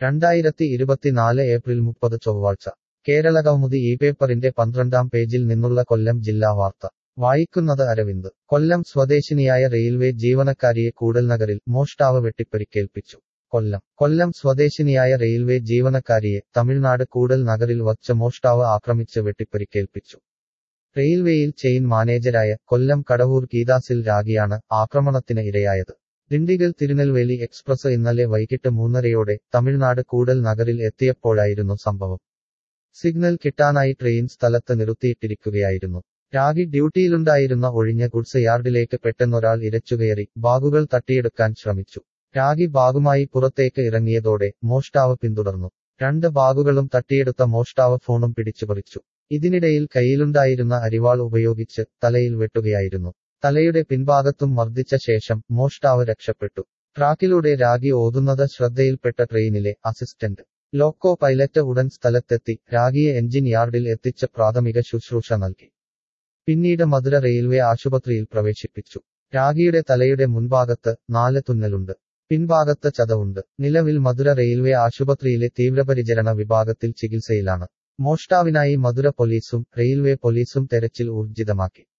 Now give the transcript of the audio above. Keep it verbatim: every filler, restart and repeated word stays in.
രണ്ടായിരത്തി ഇരുപത്തിനാല് ഏപ്രിൽ മുപ്പത് ചൊവ്വാഴ്ച കേരളകൗമുദി ഈ പേപ്പറിന്റെ പന്ത്രണ്ടാം പേജിൽ നിന്നുള്ള കൊല്ലം ജില്ലാ വാർത്ത വായിക്കുന്നത് അരവിന്ദ്. കൊല്ലം സ്വദേശിനിയായ റെയിൽവേ ജീവനക്കാരിയെ കൂടൽനഗറിൽ മോഷ്ടാവ് വെട്ടിപ്പരിക്കേൽപ്പിച്ചു. കൊല്ലം കൊല്ലം സ്വദേശിനിയായ റെയിൽവേ ജീവനക്കാരിയെ തമിഴ്നാട് കൂടൽ നഗറിൽ വച്ച് മോഷ്ടാവ് ആക്രമിച്ച് വെട്ടിപ്പരിക്കേൽപ്പിച്ചു. റെയിൽവേയിൽ ചെയിൻ മാനേജരായ കൊല്ലം കടവൂർ ഗീതാസിൽ രാഗിയാണ് ആക്രമണത്തിന് ഇരയായത്. ദിണ്ടിഗൽ തിരുനെൽവേലി എക്സ്പ്രസ് ഇന്നലെ വൈകിട്ട് മൂന്നരയോടെ തമിഴ്നാട് കൂടൽ നഗറിൽ എത്തിയപ്പോഴായിരുന്നു സംഭവം. സിഗ്നൽ കിട്ടാനായി ട്രെയിൻ സ്ഥലത്ത് നിർത്തിയിട്ടിരിക്കുകയായിരുന്നു. രാഗി ഡ്യൂട്ടിയിലുണ്ടായിരുന്ന ഒഴിഞ്ഞ ഗുഡ്സ് യാർഡിലേക്ക് പെട്ടെന്നൊരാൾ ഇരച്ചുകയറി ബാഗുകൾ തട്ടിയെടുക്കാൻ ശ്രമിച്ചു. രാഗി ബാഗുമായി പുറത്തേക്ക് ഇറങ്ങിയതോടെ മോഷ്ടാവ് പിന്തുടർന്നു. രണ്ട് ബാഗുകളും തട്ടിയെടുത്ത മോഷ്ടാവ് ഫോണും പിടിച്ചുപറിച്ചു. ഇതിനിടയിൽ കയ്യിലുണ്ടായിരുന്ന അരിവാൾ ഉപയോഗിച്ച് തലയിൽ വെട്ടുകയായിരുന്നു. തലയുടെ പിൻഭാഗത്തും മർദ്ദിച്ച ശേഷം മോഷ്ടാവ് രക്ഷപ്പെട്ടു. ട്രാക്കിലൂടെ രാഗി ഓതുന്നത് ശ്രദ്ധയിൽപ്പെട്ട ട്രെയിനിലെ അസിസ്റ്റന്റ് ലോക്കോ പൈലറ്റ് ഉടൻ സ്ഥലത്തെത്തി രാഗിയെ എഞ്ചിൻ യാർഡിൽ എത്തിച്ച് പ്രാഥമിക ശുശ്രൂഷ നൽകി. പിന്നീട് മധുര റെയിൽവേ ആശുപത്രിയിൽ പ്രവേശിപ്പിച്ചു. രാഗിയുടെ തലയുടെ മുൻഭാഗത്ത് നാല് തുന്നലുണ്ട്. പിൻഭാഗത്ത് ചതവുണ്ട്. നിലവിൽ മധുര റെയിൽവേ ആശുപത്രിയിലെ തീവ്രപരിചരണ വിഭാഗത്തിൽ ചികിത്സയിലാണ്. മോഷ്ടാവിനായി മധുര പോലീസും റെയിൽവേ പോലീസും തെരച്ചിൽ ഊർജിതമാക്കി.